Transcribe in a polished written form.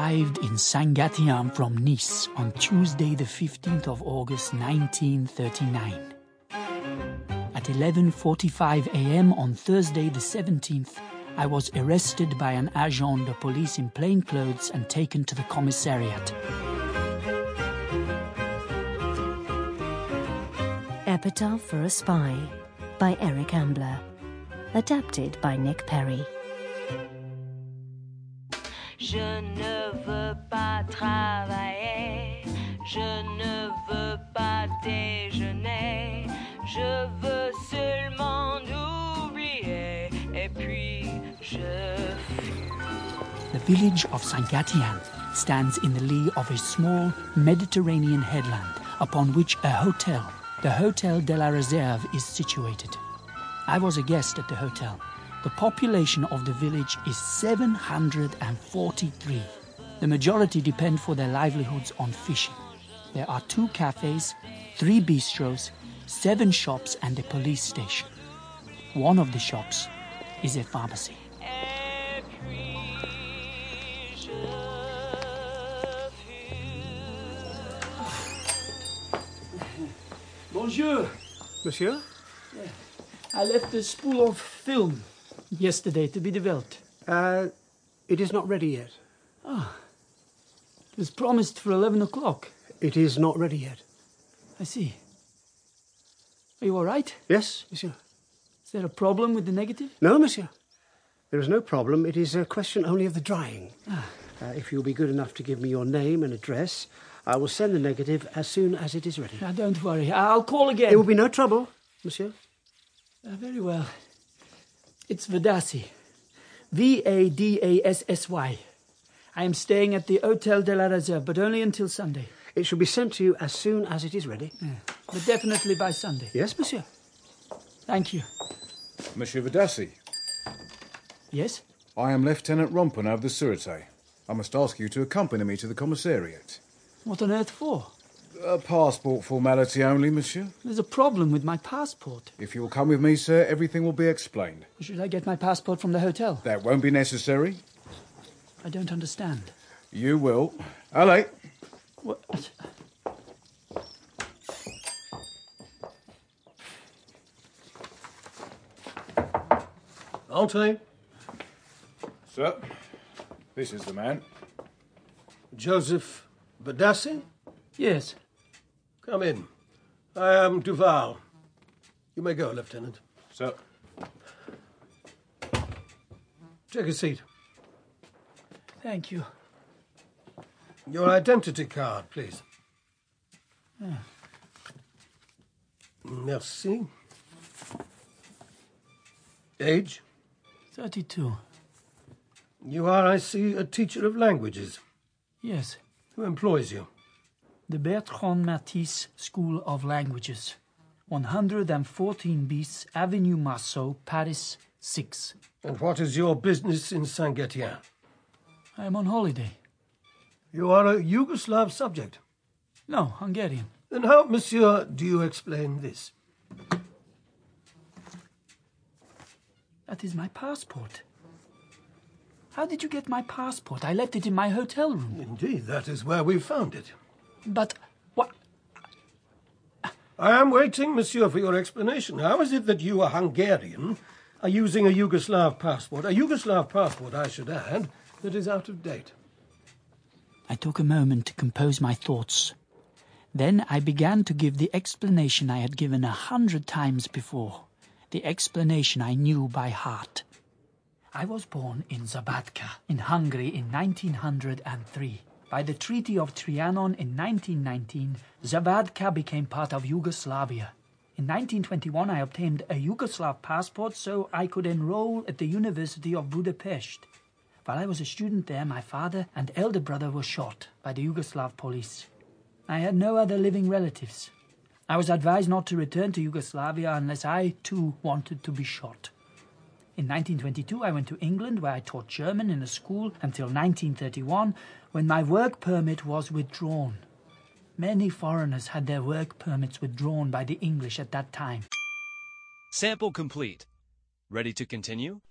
arrived in Saint-Gatien from Nice on Tuesday the 15th of August 1939. At 11:45 a.m. on Thursday the 17th, I was arrested by an agent de police in plain clothes and taken to the commissariat. Epitaph for a Spy by Eric Ambler. Adapted by Nick Perry. Je ne veux pas travailler, je ne veux pas déjeuner, je veux seulement oublier, et puis je fuis. The village of Saint-Gatien stands in the lee of a small Mediterranean headland upon which a hotel, the Hotel de la Réserve, is situated. I was a guest at the hotel. The population of the village is 743. The majority depend for their livelihoods on fishing. There are 2 cafes, 3 bistros, 7 shops and a police station. One of the shops is a pharmacy. Bonjour. Monsieur? I left a spool of film yesterday to be developed. It is not ready yet. It was promised for 11 o'clock. It is not ready yet. I see. Are you all right? Yes, monsieur. Is there a problem with the negative? No, monsieur. There is no problem. It is a question only of the drying. If you'll be good enough to give me your name and address, I will send the negative as soon as it is ready. Now, don't worry. I'll call again. There will be no trouble, monsieur. Very well. It's Vadassy. Vadassy. I am staying at the Hotel de la Réserve, but only until Sunday. It shall be sent to you as soon as it is ready. But definitely by Sunday. Yes, monsieur. Thank you. Monsieur Vadassy. Yes? I am Lieutenant Rompanov of the Sûreté. I must ask you to accompany me to the commissariat. What on earth for? A passport formality only, monsieur. There's a problem with my passport. If you will come with me, sir, everything will be explained. Should I get my passport from the hotel? That won't be necessary. I don't understand. You will. Allez. What? Entrez. Sir, this is the man. Joseph Vadassy? Yes. Come in. I am Duval. You may go, Lieutenant. Sir. Take a seat. Thank you. Your identity card, please. Merci. Age? 32. You are, I see, a teacher of languages. Yes. Who employs you? The Bertrand Matisse School of Languages. 114 bis Avenue Marceau, Paris 6. And what is your business in Saint-Gatien? I am on holiday. You are a Yugoslav subject. No, Hungarian. Then how, monsieur, do you explain this? That is my passport. How did you get my passport? I left it in my hotel room. Indeed, that is where we found it. But what? I am waiting, monsieur, for your explanation. How is it that you, a Hungarian, are using a Yugoslav passport? A Yugoslav passport, I should add, that is out of date. I took a moment to compose my thoughts. Then I began to give the explanation I had given 100 times before. The explanation I knew by heart. I was born in Zabadka, in Hungary, in 1903. By the Treaty of Trianon in 1919, Zabadka became part of Yugoslavia. In 1921, I obtained a Yugoslav passport so I could enroll at the University of Budapest. While I was a student there, my father and elder brother were shot by the Yugoslav police. I had no other living relatives. I was advised not to return to Yugoslavia unless I, too, wanted to be shot. In 1922, I went to England, where I taught German in a school until 1931, when my work permit was withdrawn. Many foreigners had their work permits withdrawn by the English at that time. Sample complete. Ready to continue?